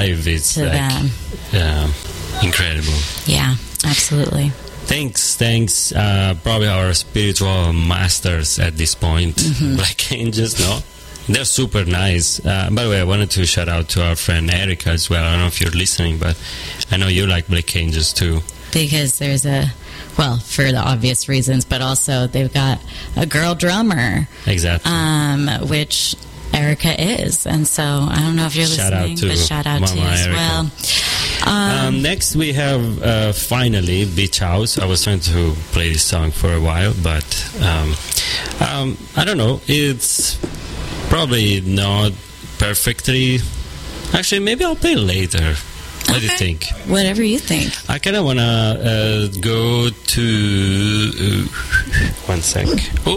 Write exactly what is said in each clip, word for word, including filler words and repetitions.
live is to like, them. Um, incredible. Yeah, absolutely. Thanks, thanks. Uh, probably our spiritual masters at this point, mm-hmm. Black Angels, no? They're super nice. Uh, by the way, I wanted to shout out to our friend Erica as well. I don't know if you're listening, but I know you like Black Angels too. Because there's a, well, for the obvious reasons, but also they've got a girl drummer. Exactly. Um, which Erica is. And so I don't know if you're shout listening, out to but shout out Mama to you as Erica. well. Um, Um, next we have uh, finally Beach House. I was trying to play this song for a while, but um, um, I don't know. It's probably not perfectly. Actually, maybe I'll play later. What do you Okay. think? Whatever you think. I kind of want to uh, go to... Uh, one sec. Oh.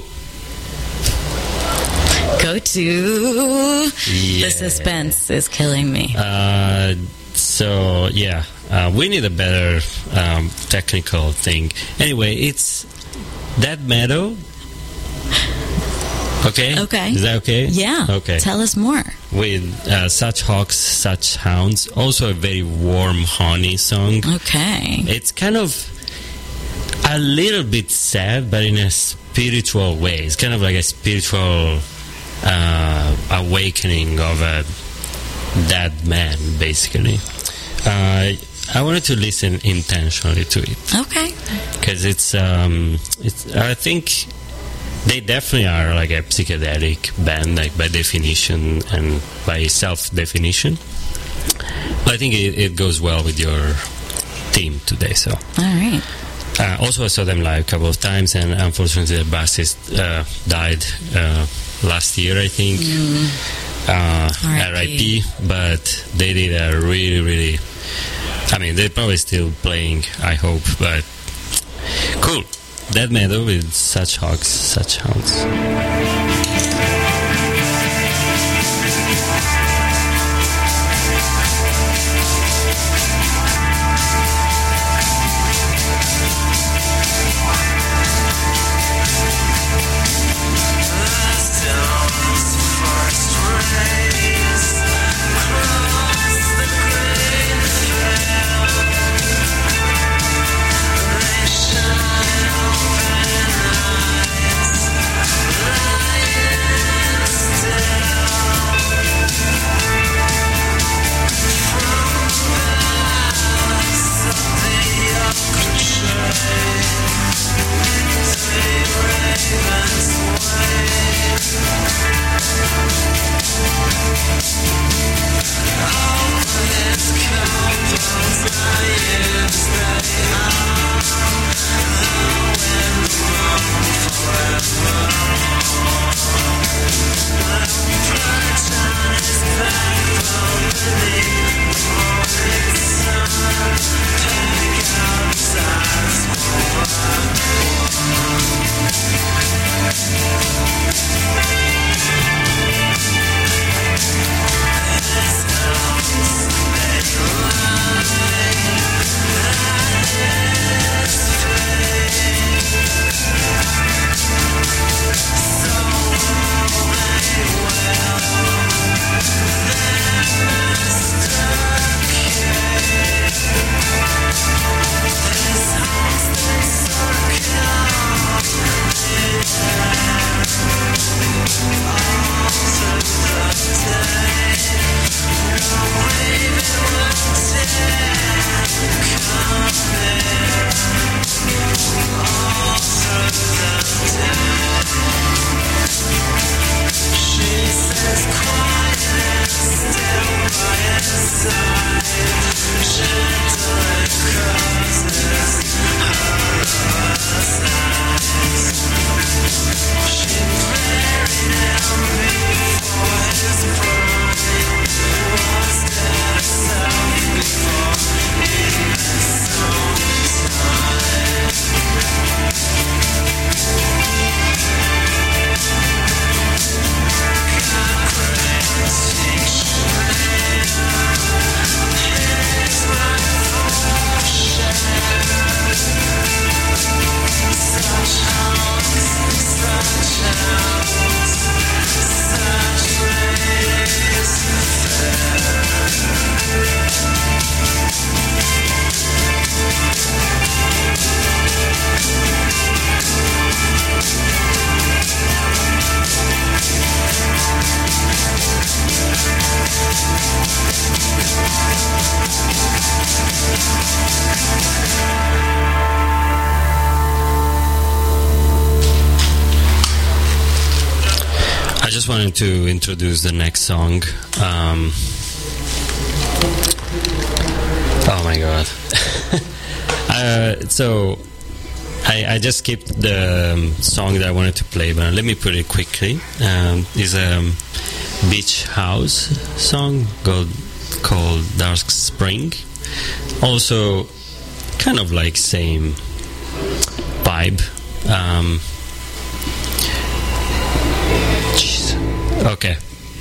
Go to... Yeah. The suspense is killing me. Uh, so, yeah. Uh, we need a better um, technical thing. Anyway, it's Dead Meadow. Okay? Okay. Is that okay? Yeah. Okay. Tell us more. With uh, Such Hawks, Such Hounds. Also a very warm, honey song. Okay. It's kind of a little bit sad, but in a spiritual way. It's kind of like a spiritual uh, awakening of a dead man, basically. Uh, I wanted to listen intentionally to it. Okay. Because it's, um, it's, I think they definitely are like a psychedelic band, like by definition and by self-definition. But I think it, it goes well with your theme today, so. All right. Uh, also, I saw them live a couple of times, and unfortunately, the bassist uh, died uh, last year, I think. Mm. Uh, R I P. But they did a really, really. I mean, they're probably still playing, I hope, but cool. Dead Meadow with Such Hawks, Such Hounds. Shine open eyes. I just wanted to introduce the next song. Um, oh my god. uh, so, I, I just skipped the um, song that I wanted to play, but let me put it quickly. Um, it's a um, beach house song called, called Dark Spring. Also, kind of like same vibe. Um, Okay.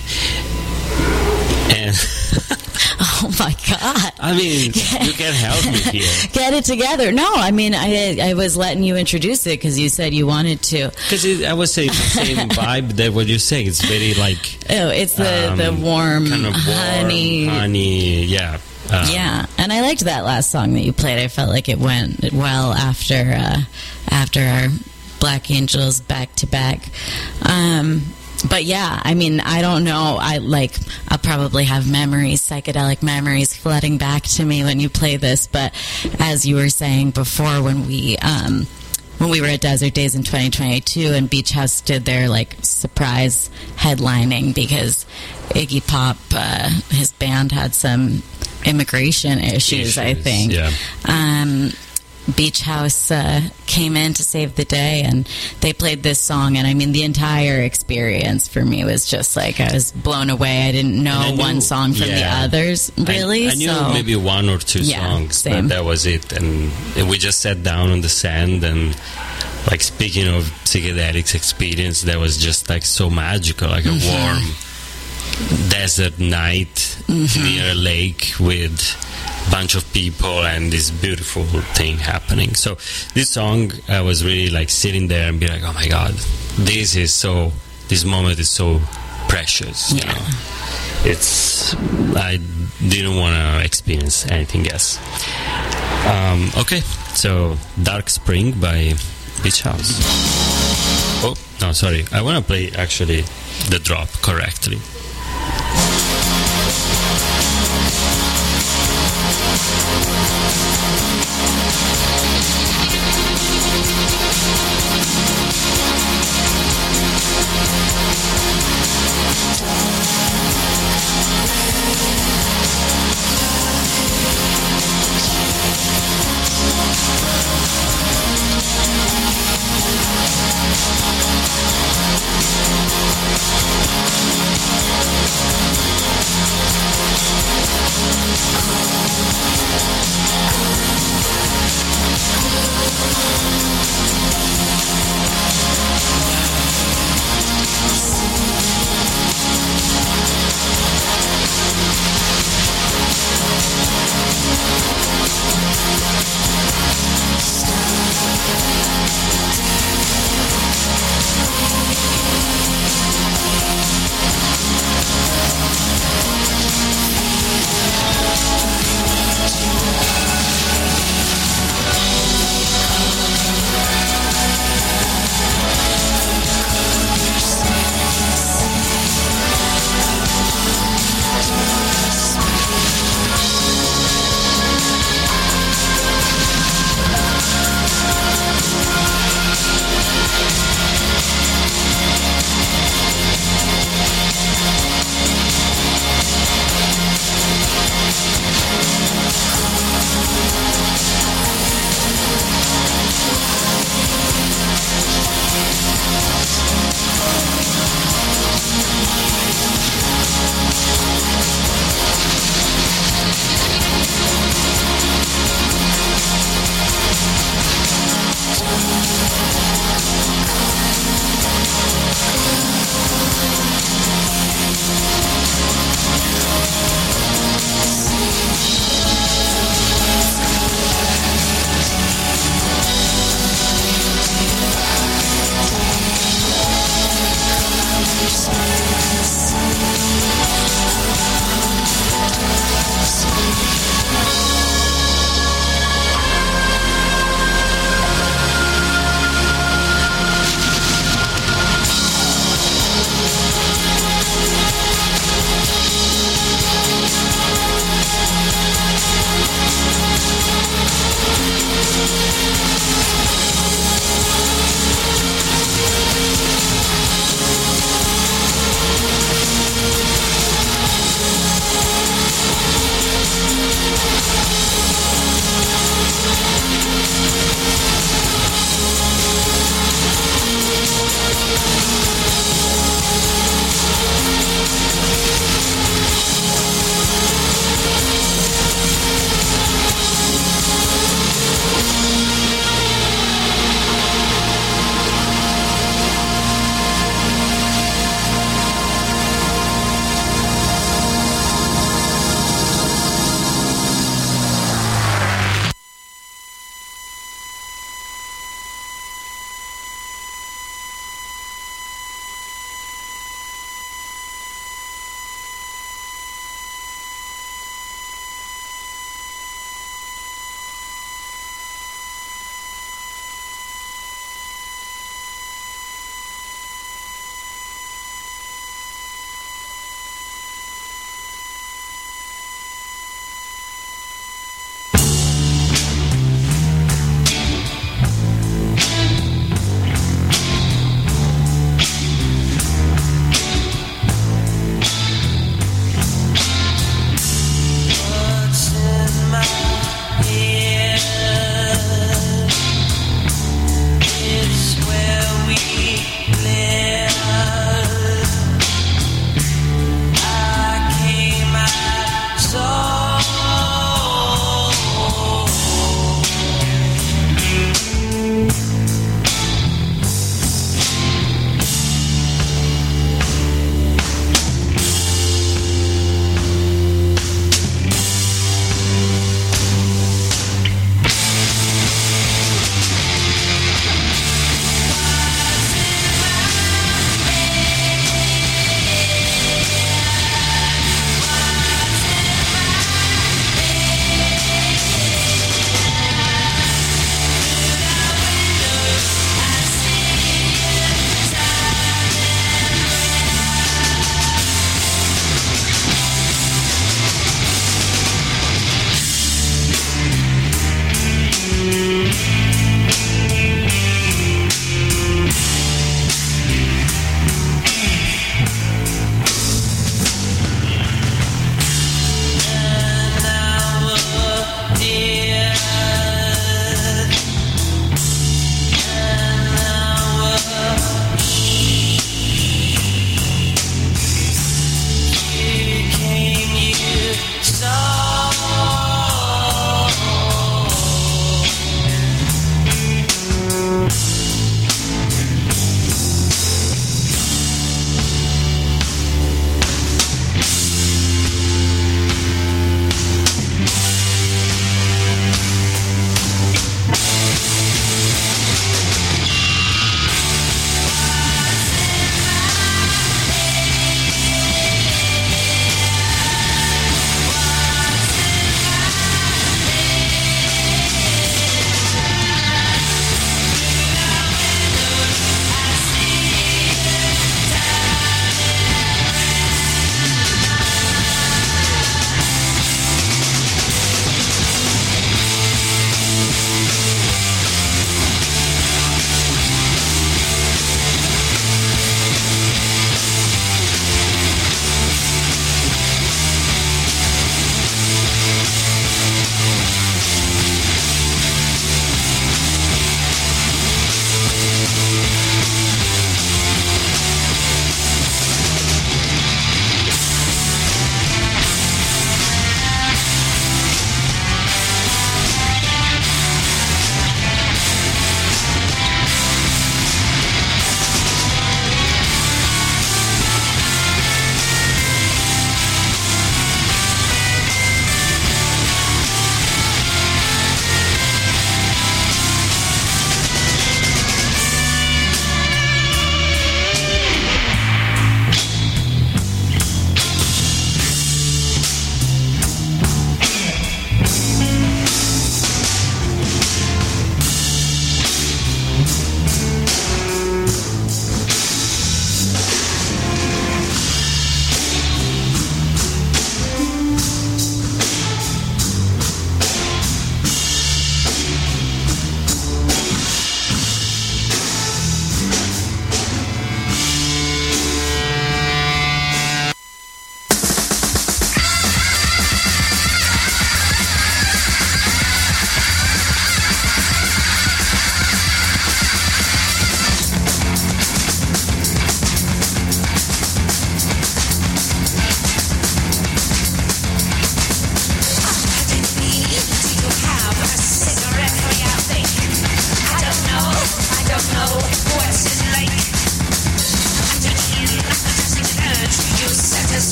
And oh my God! I mean, you can help me here. Get it together. No, I mean, I I was letting you introduce it because you said you wanted to. Because I would say the same vibe that what you say. It's very like oh, it's the um, the warm, kind of warm honey, honey, yeah. Um, yeah, and I liked that last song that you played. I felt like it went well after uh, after our Black Angels back to back. Um, But yeah, I mean, I don't know. I like, I'll probably have memories, psychedelic memories flooding back to me when you play this. But as you were saying before, when we, um, when we were at Desert Days in twenty twenty-two and Beach House did their like surprise headlining because Iggy Pop, uh, his band had some immigration issues, issues I think. Yeah. Um, Beach House uh, came in to save the day, and they played this song, and I mean, the entire experience for me was just like, I was blown away. I didn't know I knew, one song from yeah. the others, really. I, I knew so, maybe one or two yeah, songs, same. but that was it. And we just sat down on the sand, and like, speaking of psychedelics experience, that was just like so magical, like a mm-hmm. warm desert night mm-hmm. near a lake with bunch of people and this beautiful thing happening. So this song, I was really like sitting there and be like, oh my god, this is so, this moment is so precious, you yeah. know. It's, I didn't want to experience anything else. Um, okay, so Dark Spring by Beach House. Oh, no, sorry. I want to play actually the drop correctly.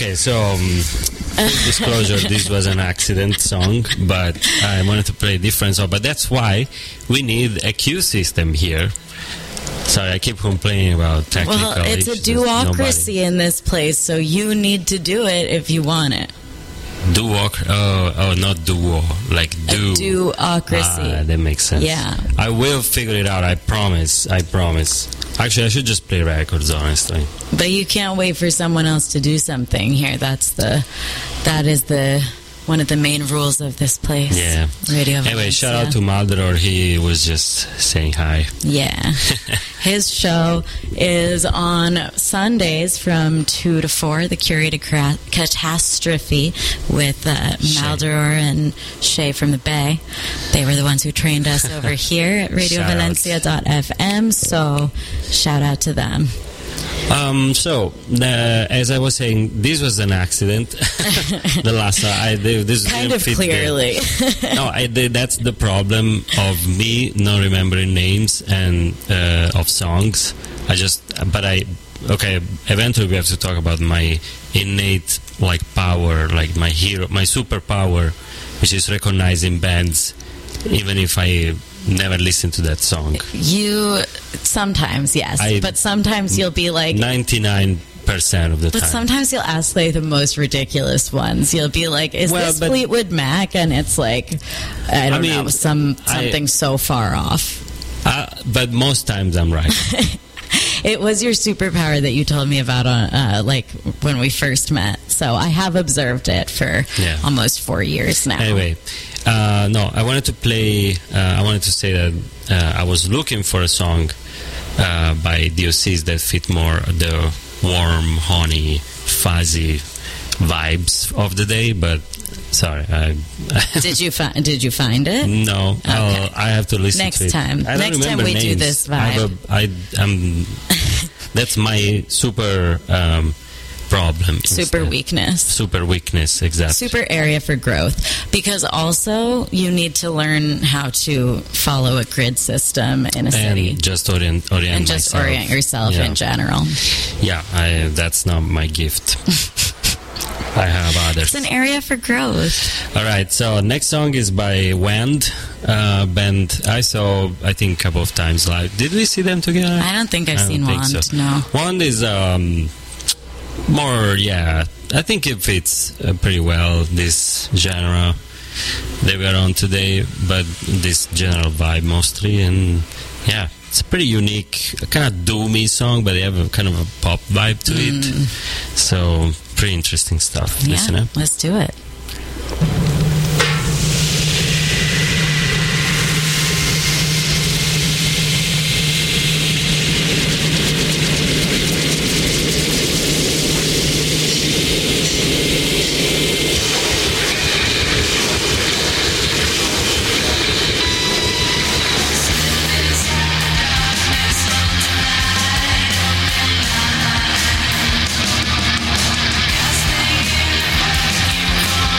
Okay, so um, full disclosure, this was an accident song, but I wanted to play a different song. But that's why we need a queue system here. Sorry, I keep complaining about technical Well, it's a issues. duocracy in this place, so you need to do it if you want it. Duo, oh, oh, not duo, like do. A duocracy. Ah, that makes sense. Yeah. I will figure it out, I promise, I promise. Actually, I should just play records, honestly. But you can't wait for someone else to do something here. That's the, that is the, one of the main rules of this place. Yeah. Radio Anyway, Valencia. shout out to Maldoror. He was just saying hi. Yeah. His show is on Sundays from two to four, The Curated Cra- Catastrophe with uh, Maldoror and Shay from the Bay. They were the ones who trained us over here at radio valencia dot f m, so shout out to them. Um, so, uh, as I was saying, this was an accident. The last time I did this Kind didn't of fit clearly. the- no, I did, that's the problem of me not remembering names and uh, of songs. I just, but I, okay. Eventually, we have to talk about my innate like power, like my hero, my superpower, which is recognizing bands, even if I never listened to that song. You, sometimes, yes. I- but sometimes you'll be like, Ninety-nine percent of the but time. sometimes you'll ask like the most ridiculous ones. You'll be like, "Is Well, this but- Fleetwood Mac?" And it's like, I don't mean, know, some I- something so far off. Uh, but most times I'm right. It was your superpower that you told me about on uh, like when we first met. So I have observed it for Yeah. almost four years now. Anyway, uh, no, I wanted to play. Uh, I wanted to say that uh, I was looking for a song uh, by D O Cs that fit more the warm, honey, fuzzy vibes of the day. But sorry, I, Did you find? Did you find it? no, I'll, I have to listen Next to it. time. I don't Next time remember we do names. this I have a, I, I'm, that's my super um, problem. Super instead. weakness. Super weakness, exactly. Super area for growth, because also you need to learn how to follow a grid system in a city and just orient, orient and just myself. orient yourself Yeah. in general. Yeah, I, that's not my gift. I have others. It's an area for growth. All right, so next song is by Wand, uh, band I saw, I think, a couple of times live. Did we see them together? I don't think I've I don't seen think Wand. so. No. Wand is um, more, yeah, I think it fits uh, pretty well this genre they were on today, but this general vibe mostly, and yeah, it's a pretty unique, kind of doomy song, but they have a kind of a pop vibe to Mm. it. So pretty interesting stuff. Yeah, Listen up. let's do it. Call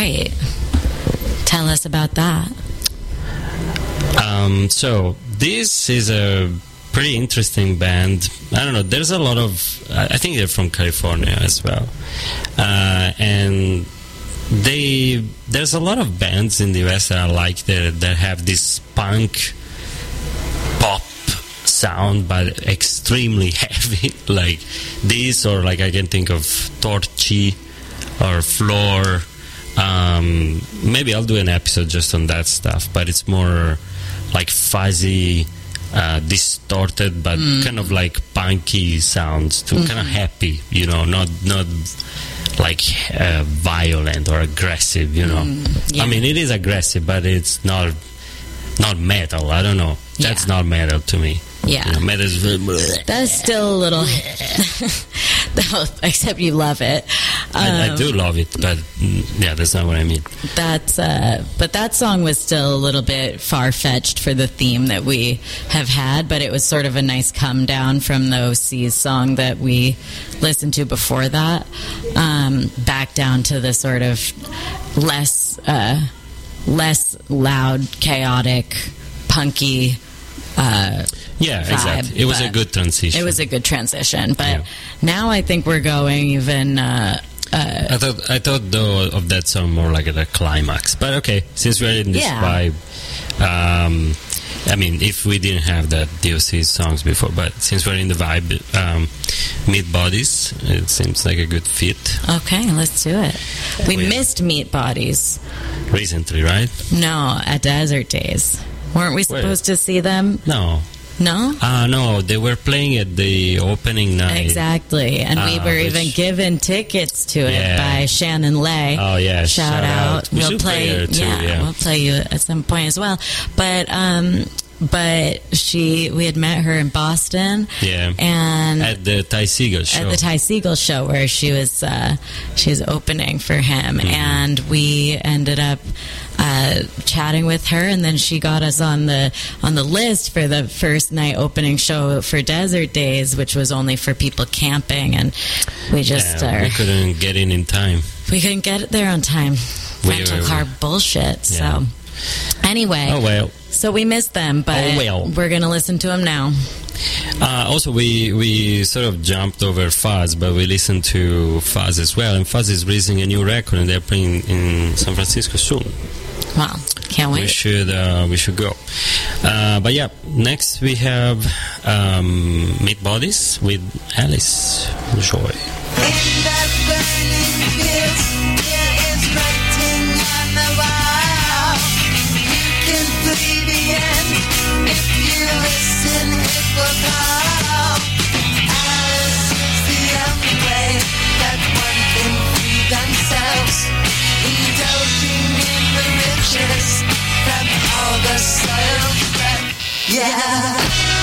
right. Tell us about that. Um, so this is a pretty interesting band. I don't know. There's a lot of. I think they're from California as well, uh, and they there's a lot of bands in the U S that I like that that have this punk pop sound, but extremely heavy, like this, or like I can think of Torchy or Floor. Um, maybe I'll do an episode just on that stuff, but it's more like fuzzy, uh, distorted, but mm. kind of like punky sounds, too, mm-hmm. kind of happy, you know, not not like uh, violent or aggressive, you know. Mm, yeah. I mean, it is aggressive, but it's not not metal. I don't know. That's yeah. not metal to me. Yeah, you know, metal is that's still a little. Except you love it. Um, I, I do love it, but yeah, that's not what I mean. That's uh, but that song was still a little bit far fetched for the theme that we have had. But it was sort of a nice come down from the O C's song that we listened to before that, um, back down to the sort of less uh, less loud, chaotic, punky. Uh, yeah, vibe, exactly. It was a good transition. It was a good transition, but yeah. now I think we're going even. Uh, uh, I thought I thought though of that song more like a climax, but okay. Since we're in this yeah. vibe, um, I mean, if we didn't have that D O C songs before, but since we're in the vibe, um, Meat Bodies, it seems like a good fit. Okay, let's do it. We we, missed Meat Bodies recently, right? No, at Desert Days. Weren't we supposed Where? to see them? No. No? Uh, no, they were playing at the opening night. Exactly. And uh, we were which, even given tickets to it yeah. by Shannon Lay. Oh, yeah. Shout, shout out. out. We we'll play, play too, yeah, yeah. We'll play you at some point as well. But, um... But she, we had met her in Boston, yeah, and at the Ty Segall show. At the Ty Segall show, where she was, uh, she was opening for him, mm-hmm. and we ended up uh, chatting with her, and then she got us on the on the list for the first night opening show for Desert Days, which was only for people camping, and we just yeah, are, we couldn't get in in time. We couldn't get there on time. Rental we, car bullshit. Yeah. So anyway, oh well. So we missed them, but oh, well. we're going to listen to them now. Uh, also, we we sort of jumped over Fuzz, but we listened to Fuzz as well. And Fuzz is releasing a new record, and they're playing in San Francisco soon. Wow, can't wait. We should uh, we should go. Uh, but yeah, next we have um, Meat Bodies with Alice Joy. In that burning pit, there is writing on the wall. You can play the end if you listen, it will call. Alice is the only way that one can free themselves, indulging in the riches from all the soiled breath. Yeah.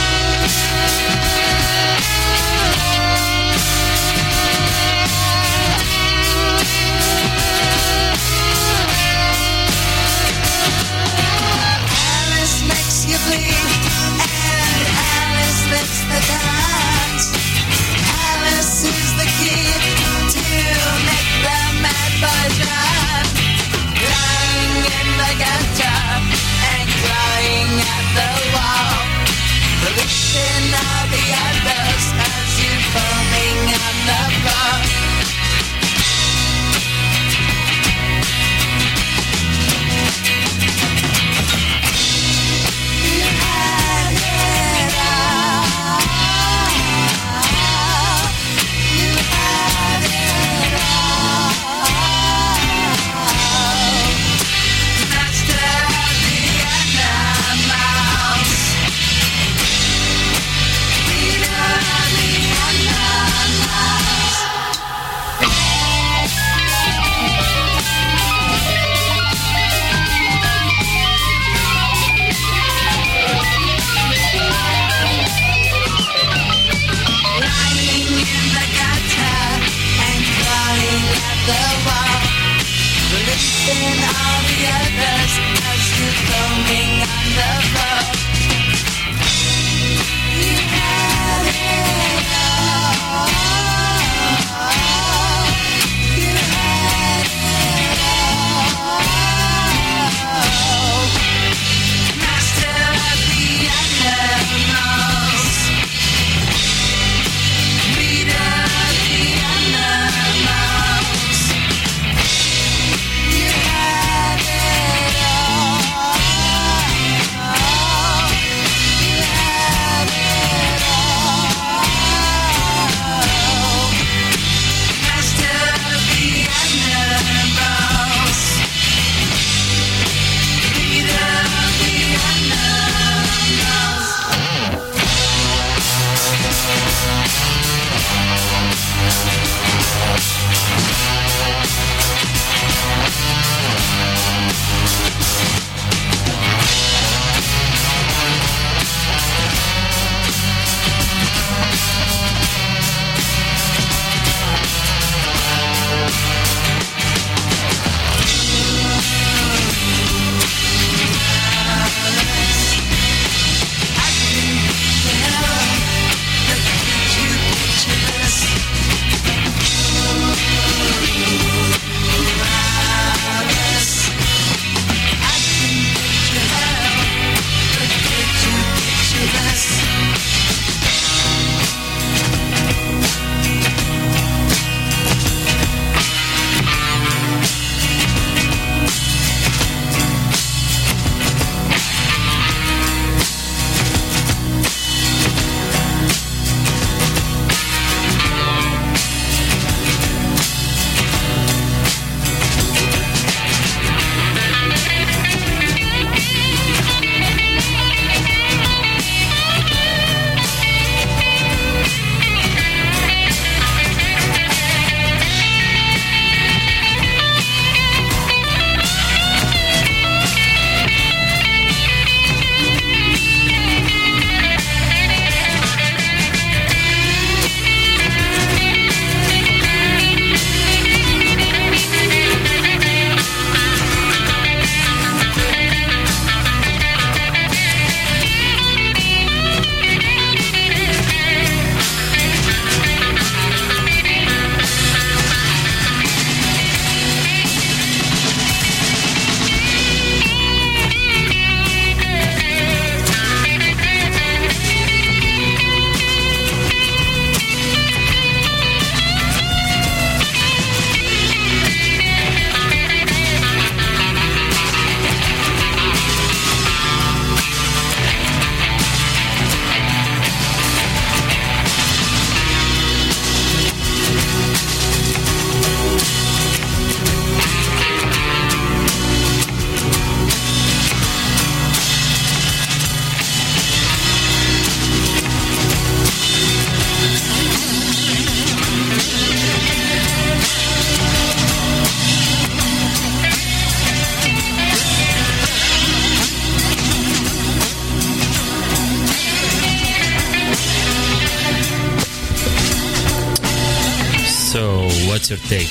What's your take?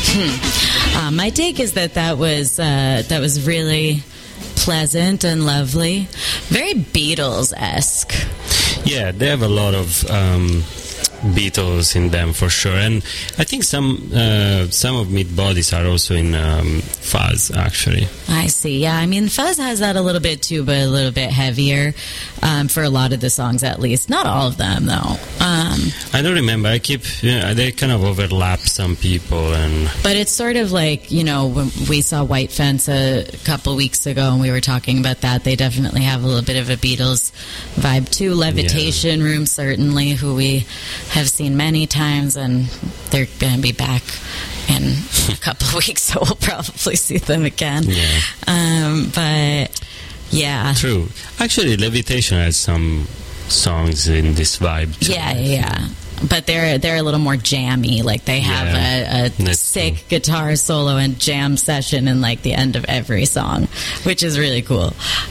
Uh, my take is that that was uh, that was really pleasant and lovely, very Beatles-esque. Yeah, they have a lot of um, Beatles in them for sure, and I think some uh, some of Meat Bodies are also in um, Fuzz actually. I see. Yeah, I mean, Fuzz has that a little bit too, but a little bit heavier um, for a lot of the songs, at least. Not all of them, though. Um, I don't remember. I keep yeah, they kind of overlap some people, and but it's sort of like, you know, when we saw White Fence a couple weeks ago, and we were talking about that. They definitely have a little bit of a Beatles vibe too. Levitation Room, certainly, who we have seen many times, and they're going to be back in a couple of weeks, so we'll probably see them again. Yeah. Um, but yeah, true. Actually, Levitation has some songs in this vibe too. yeah, yeah. But they're they're a little more jammy. Like they have Yeah, a, a that's sick true. guitar solo and jam session in like the end of every song, which is really cool.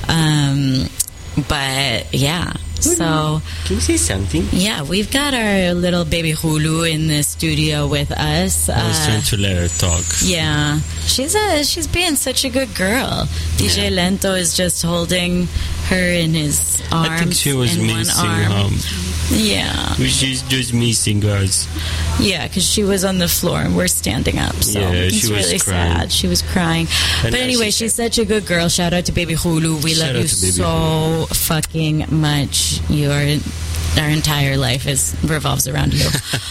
Um, but yeah, so Can you say something? yeah, we've got our little baby Hulu in the studio with us. I was Uh, trying to let her talk. Yeah, she's a she's being such a good girl. D J Yeah. Lento is just holding her in his arms. I think she was in one missing arm. um Yeah, she's just missing us. yeah, because she was on the floor and we're standing up. So Yeah, it's she was really crying. sad. She was crying. And but now anyway, she she's such a good girl. Shout out to Baby Hulu. We Shout love out you to Baby so fucking much. You are. Our entire life is revolves around you.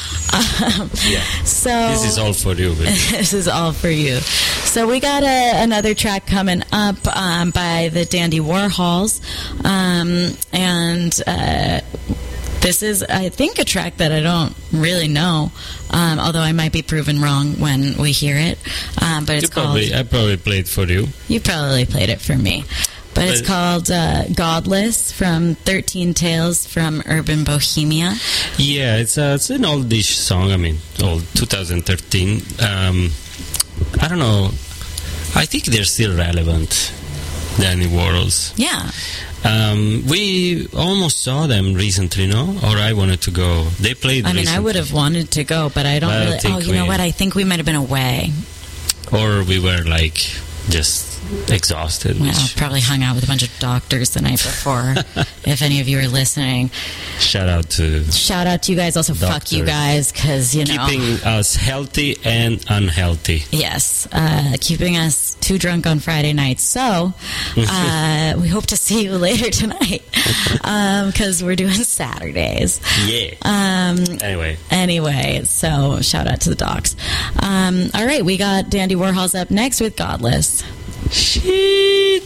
um, Yeah. So This is all for you. baby. this is all for you. So we got a, another track coming up um, by the Dandy Warhols, um, and uh, this is, I think, a track that I don't really know, um, although I might be proven wrong when we hear it. Um, but You it's called. probably, I probably played for you. You probably played it for me. But it's But- called uh, Godless from thirteen Tales from Urban Bohemia. Yeah, it's a, it's an oldish song. I mean, old twenty thirteen. Um, I don't know. I think they're still relevant. Danny Warhols. Yeah. Um, we almost saw them recently, no? Or I wanted to go. They played. I mean, I recently. would have wanted to go, but I don't I don't really. think Oh, you know we- what? I think we might have been away. Or we were like just exhausted. Well, Which, probably hung out with a bunch of doctors the night before. If any of you are listening, shout out to shout out to you guys. Also, fuck you Doctors. guys, because you know. keeping us healthy and unhealthy. Yes, uh, keeping us too drunk on Friday nights. So, uh, we hope to see you later tonight because we're doing Saturdays. Yeah. Um, Anyway, Anyway, so shout out to the docs. Um, all right, we got Dandy Warhols up next with Godless. shit.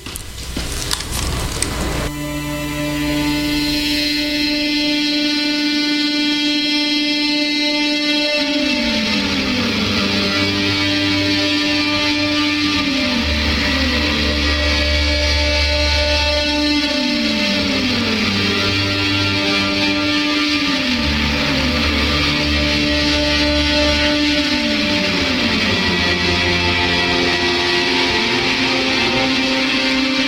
Thank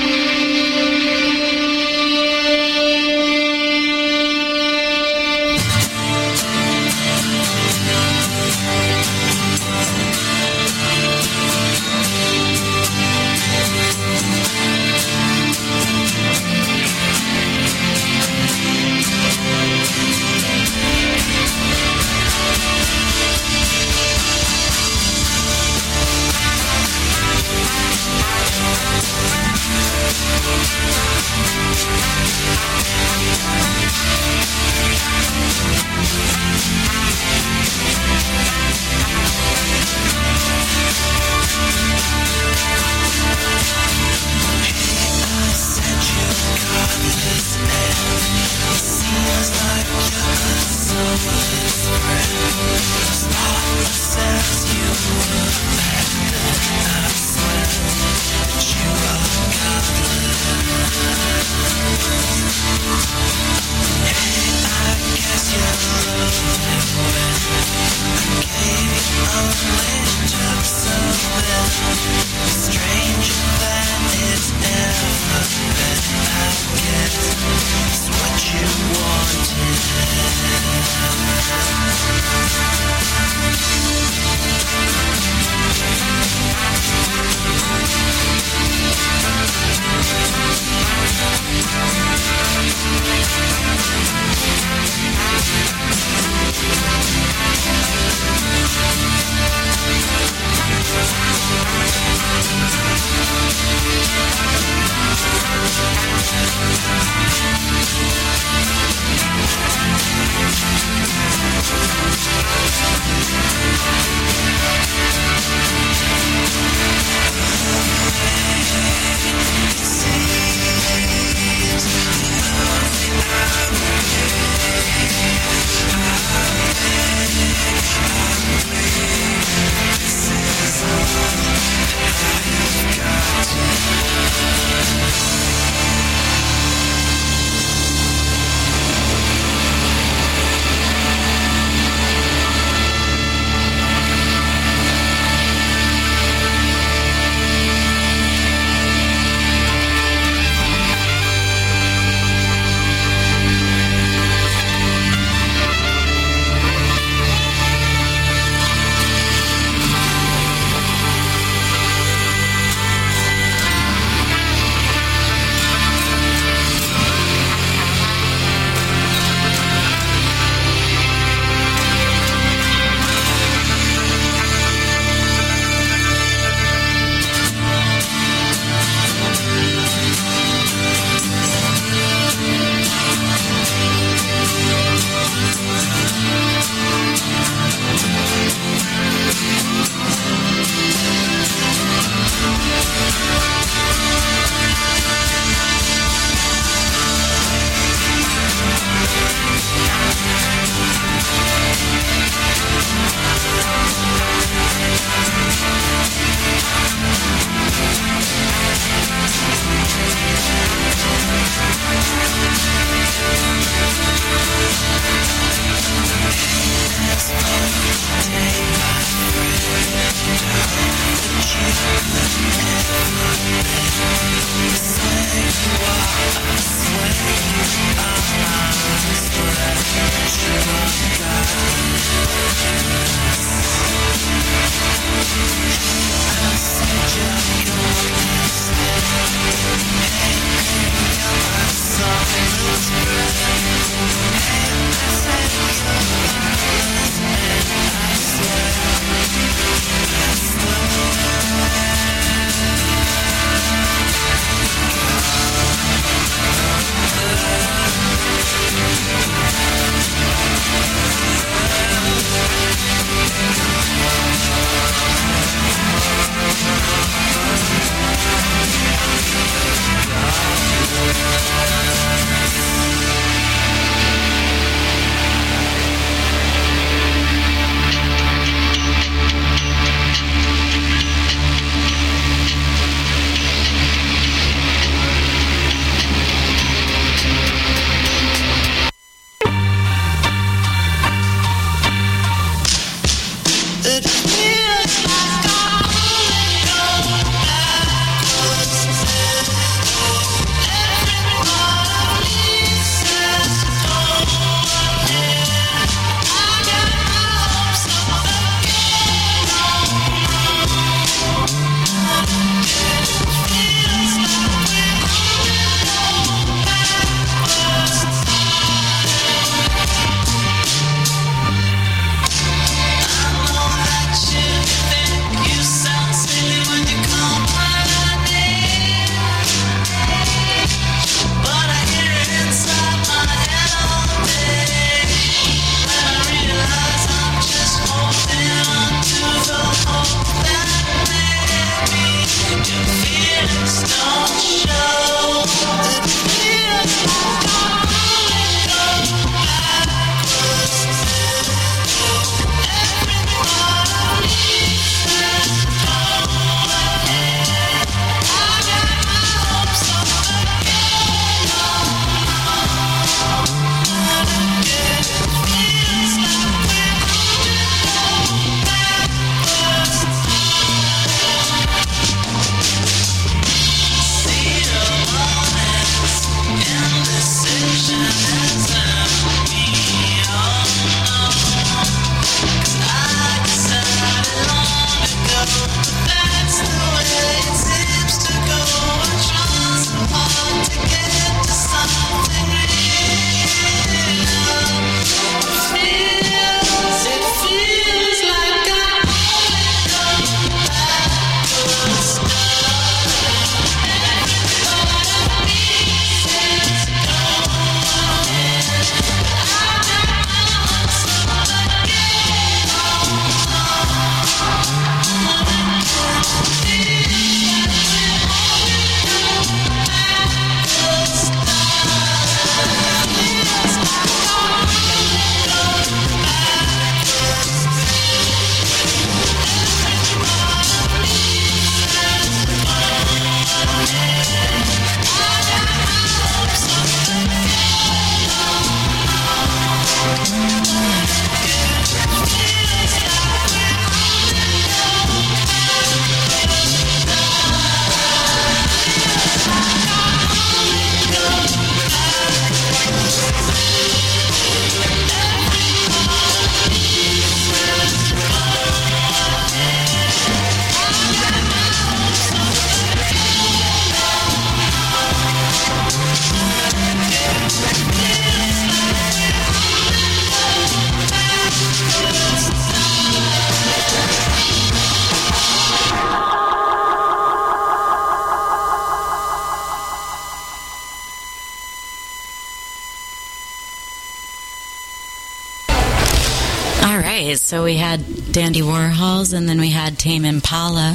So we had Dandy Warhols, and then we had Tame Impala.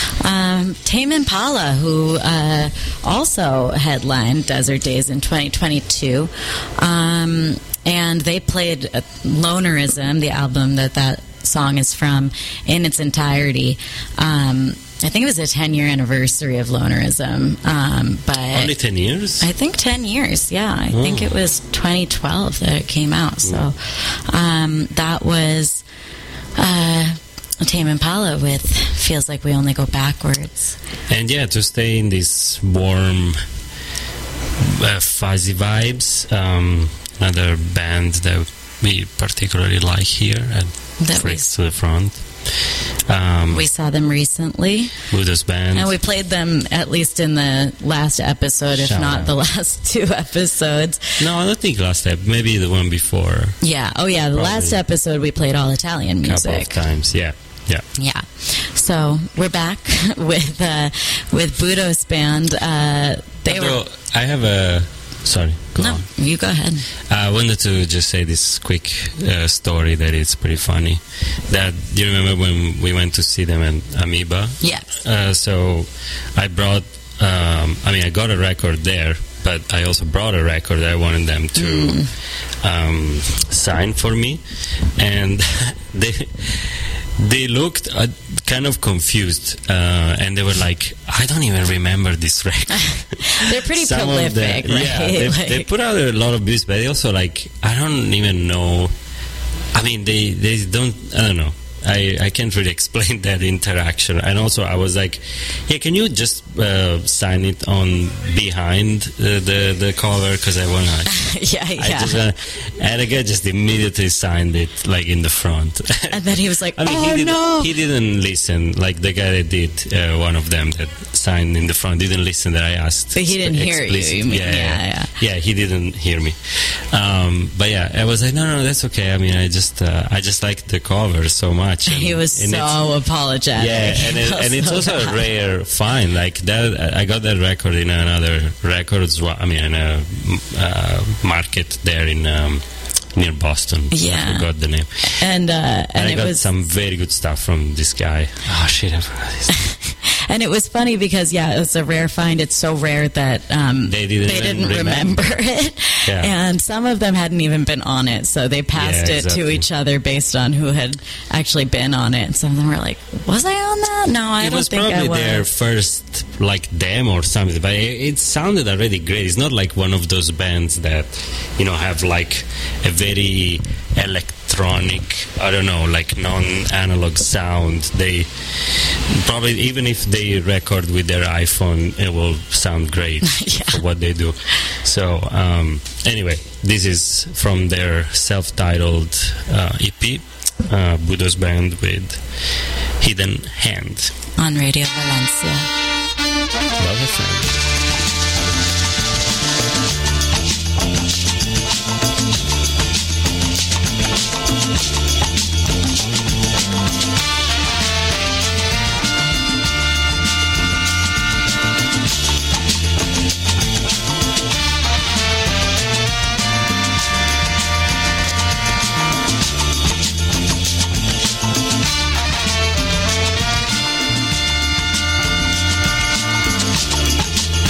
Um, Tame Impala, who uh, also headlined Desert Days in twenty twenty-two. Um, and they played Lonerism, the album that that song is from, in its entirety. Um, I think it was a ten-year anniversary of Lonerism. Um, but Only ten years? I think ten years, yeah. I oh. think it was twenty twelve that it came out. So um, that was... Uh, Tame Impala with Feels Like We Only Go Backwards. And yeah, to stay in these warm, uh, fuzzy vibes, um, another band that we particularly like here at That we, Freaks to the Front. Um, we saw them recently. Buddha's band. And we played them at least in the last episode, if Shout not out. the last two episodes. No, I don't think last step. Maybe the one before. Yeah. Oh, yeah. The Probably. last episode we played all Italian A couple of music. times. Yeah. Yeah. Yeah. So we're back with uh, with Budo's band. Uh, they Although, were. I have a... Sorry, go No, on. you go ahead. I wanted to just say this quick uh, story that it's pretty funny. That do you remember when we went to see them at Amoeba? Yes. Uh, so I brought, um, I mean, I got a record there, but I also brought a record that I wanted them to Mm. um, sign for me, and they they looked uh, kind of confused, uh, and they were like, "I don't even remember this record." They're pretty Some of prolific, the- right? Yeah, they, Like- they put out a lot of music, but they also like I don't even know. I mean, they they don't. I don't know. I, I can't really explain that interaction. And also, I was like, "Yeah, can you just uh, sign it on behind uh, the the cover? Because I wanna." yeah, I yeah. just uh, and the guy just immediately signed it like in the front. And then he was like, I mean, "Oh he didn't, no!" he didn't listen. Like the guy that did, uh, one of them that signed in the front, didn't listen that I asked. But he didn't hear you, explicit- you mean. Yeah, Yeah, yeah, yeah. yeah. He didn't hear me. Um, but yeah, I was like, no, no, that's okay. I mean, I just, uh, I just liked the cover so much. And, He was and it's- so apologetic. yeah, and, it, and it's So also a bad. rare find. Like that, I got that record in another records. I mean, in a uh, market there in um, near Boston. Yeah. I forgot the name. And uh, and, And, I it got was some very good stuff from this guy. Oh shit, I forgot his name. and it was funny because yeah, it was a rare find. It's so rare that um, They didn't even didn't remember, remember. it, Yeah. and some of them hadn't even been on it, so they passed Yeah, it to exactly. each other based on who had actually been on it. And some of them were like, "Was I on that? No, I It don't was think I probably was." their first like demo or something, but it, it sounded already great. It's not like one of those bands that you know have like a very electronic, I don't know, like non-analog sound. They probably, even if they record with their iPhone, it will sound great Yeah. for what they do. So um, anyway, this is from their self-titled uh, E P, uh, Budo's Band with Hidden Hand. On Radio Valencia. Love F M. Thank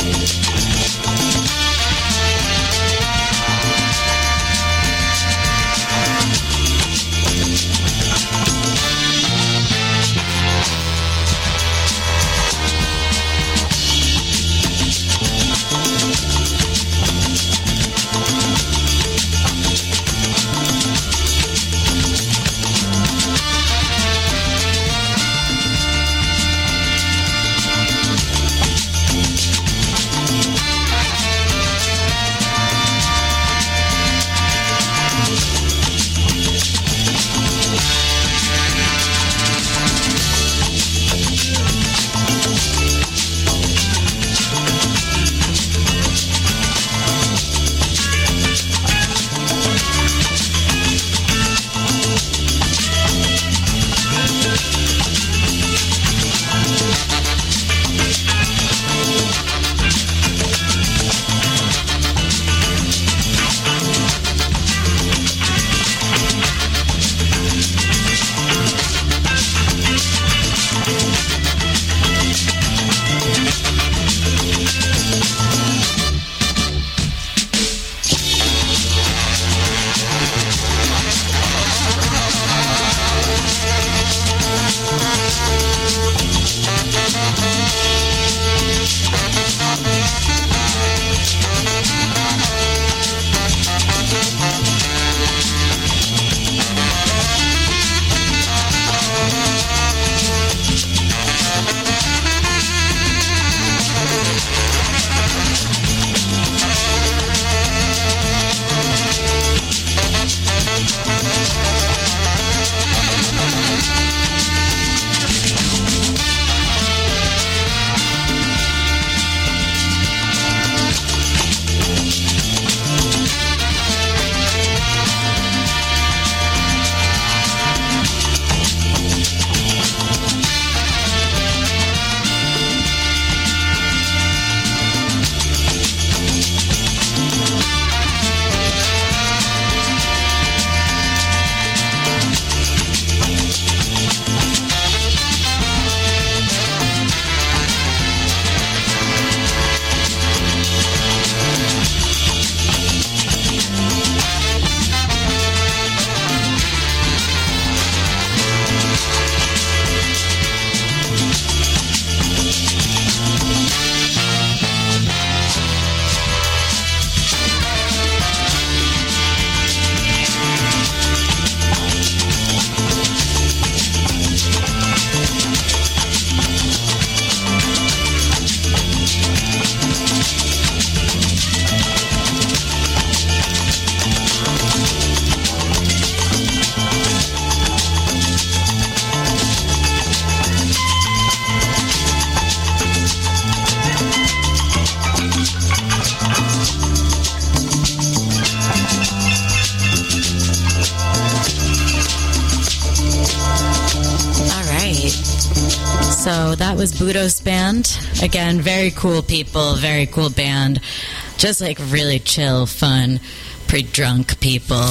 So that was Budo's band. Again, very cool people, very cool band. Just like really chill, fun, pretty drunk people.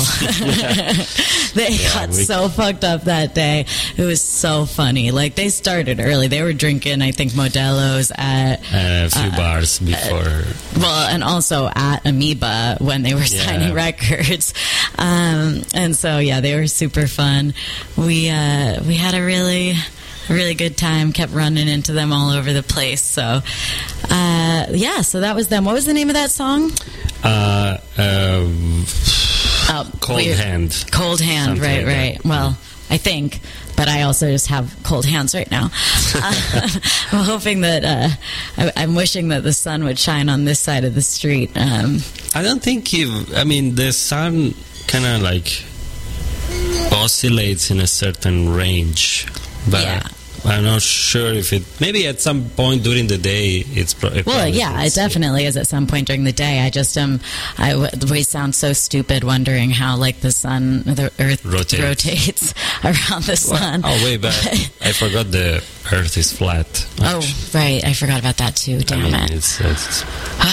They Yeah, got we- so fucked up that day. It was so funny. Like they started early. They were drinking, I think, Modelo's at And a few Uh, bars before. well, and also at Amoeba when they were Yeah. signing records. Um, and so, yeah, they were super fun. We uh, we had a really, really good time. Kept running into them all over the place. So, uh, yeah, so that was them. What was the name of that song? Uh, um, Oh, Cold weird. Hand. Cold Hand, Something right, like right. that. Well, I think, but I also just have cold hands right now. Uh, I'm hoping that, uh, I, I'm wishing that the sun would shine on this side of the street. Um, I don't think you. I mean, the sun kind of like oscillates in a certain range, but Yeah. I'm not sure if it. Maybe at some point during the day, it's. Pro- it Well, probably yeah, is. it definitely is at some point during the day. I just um, I w- we sound so stupid wondering how like the sun, the Earth Rotates. rotates around the Well, sun. oh wait, but I forgot the Earth is flat. Oh, actually. right, I forgot about that too. I Damn mean, it. it's, it's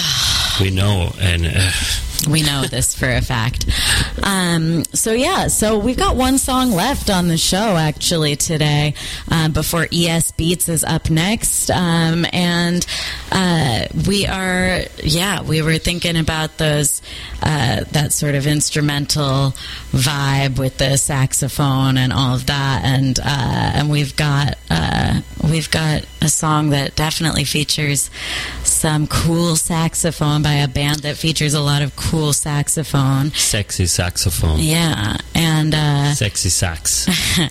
we know, and uh, We know this for a fact. Um, so yeah, so we've got one song left on the show actually today um, before E S Beats is up next, um, and uh, we are yeah we were thinking about those uh, that sort of instrumental vibe with the saxophone and all of that, and uh, and we've got uh, we've got a song that definitely features some cool saxophone by a band that features a lot of cool saxophone. sexy saxophone, Yeah, and uh, sexy sax.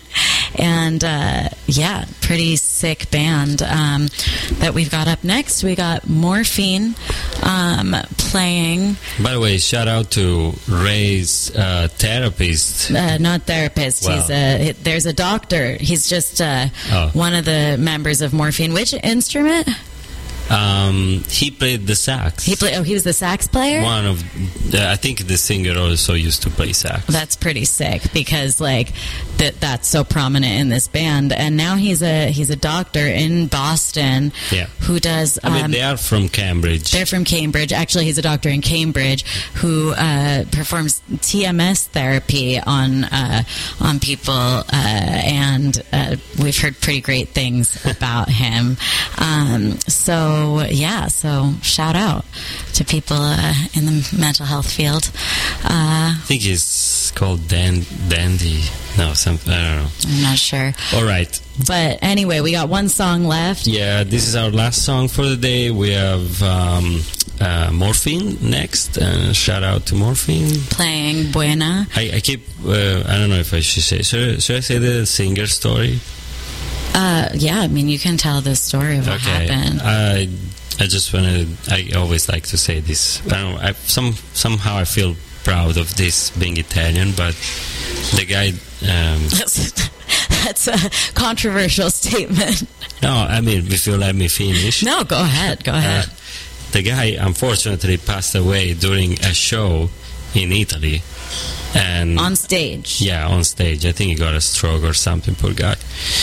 and uh, yeah, pretty sick band um, that we've got up next. We got Morphine um, playing, By the way, shout out to Ray's uh, therapist. uh, not therapist. Wow. He's a there's a doctor. He's just uh, Oh. one of the members of Morphine. Which instrument? Um, he played the sax. He play. Oh, he was the sax player. One of, the, I think the singer also used to play sax. That's pretty sick because like that that's so prominent in this band, and now he's a he's a doctor in Boston. Yeah. Who does? I mean, um, they are from Cambridge. They're from Cambridge. Actually, he's a doctor in Cambridge who uh, performs T M S therapy on uh, on people, uh, and uh, we've heard pretty great things about him. Um, so yeah, so shout out to people uh, in the mental health field. Uh, I think it's called Dan- Dandy. No, something. I don't know. I'm not sure, All right. but anyway, we got one song left. Yeah, this is our last song for the day. We have um, uh, Morphine next. Uh, shout out to Morphine. Playing Buena. I, I keep. Uh, I don't know if I should say. Should, should I say the singer story? Uh, yeah, I mean, you can tell the story of what happened. I I just want to. I always like to say this. I don't. I some somehow I feel proud of this being Italian, but the guy. Um, That's, that's a controversial statement. no, I mean, if you let me finish. No, go ahead. Go Uh, ahead. the guy unfortunately passed away during a show in Italy, and On stage. yeah, on stage. I think he got a stroke or something. Poor guy.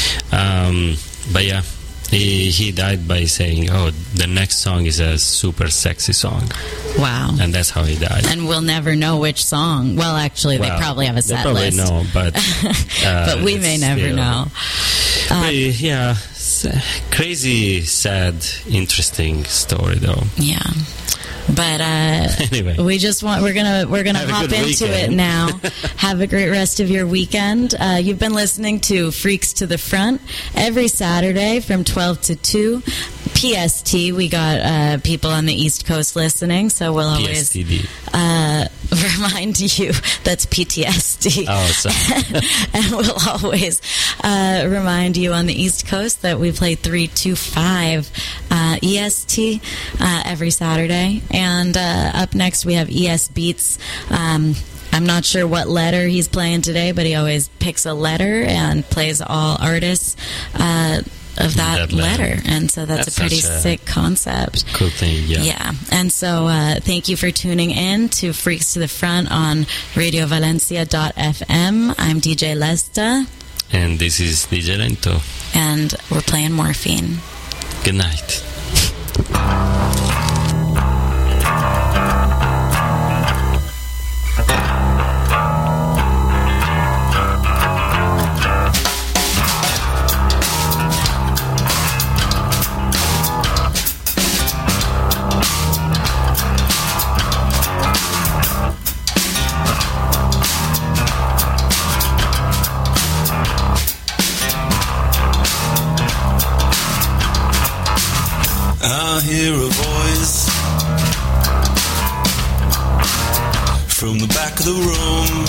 Um, but yeah, he he died by saying, "Oh, the next song is a super sexy song," Wow. and that's how he died. And we'll never know which song. Well, actually, Well, they probably have a they set probably list. know, but uh, But we may it's never still- know. Uh, But, yeah, s- crazy, sad, interesting story though. Yeah. But uh, Anyway. we just want we're gonna we're gonna Have a hop good into it weekend. now. Have a great rest of your weekend. Uh, you've been listening to Freaks to the Front every Saturday from twelve to two P S T. We got uh, people on the East Coast listening, so we'll P always S T D. uh, remind you that's P T S D. Oh, sorry. And we'll always uh, remind you on the East Coast that we play three to five uh, E S T uh, every Saturday. And uh, up next, we have E S Beats. Um, I'm not sure what letter he's playing today, but he always picks a letter and plays all artists uh, of that, That letter. letter. And so that's, That's a pretty such a- sick concept. Cool thing, yeah. Yeah, and so uh, thank you for tuning in to Freaks to the Front on radio valencia dot f m. I'm D J Lesta. And this is D J Lento. And we're playing Morphine. Good night. I hear a voice from the back of the room.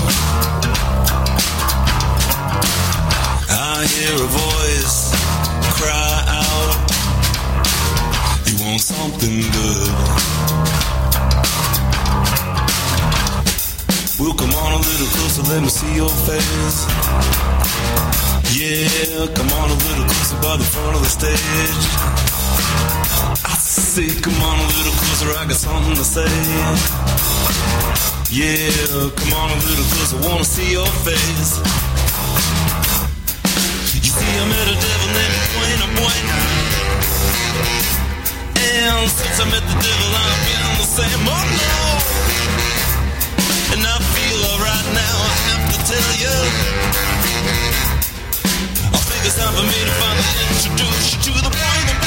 I hear a voice cry out, you want something good? Well, come on a little closer, let me see your face. Yeah, come on a little closer by the front of the stage. I say, come on a little closer, I got something to say. Yeah, come on a little closer, wanna see your face. You see, I met a devil named Buena Buena, and since I met the devil, I've been the same. Oh no, and I feel alright now, I have to tell you, I think it's time for me to finally introduce you to the Buena Buena.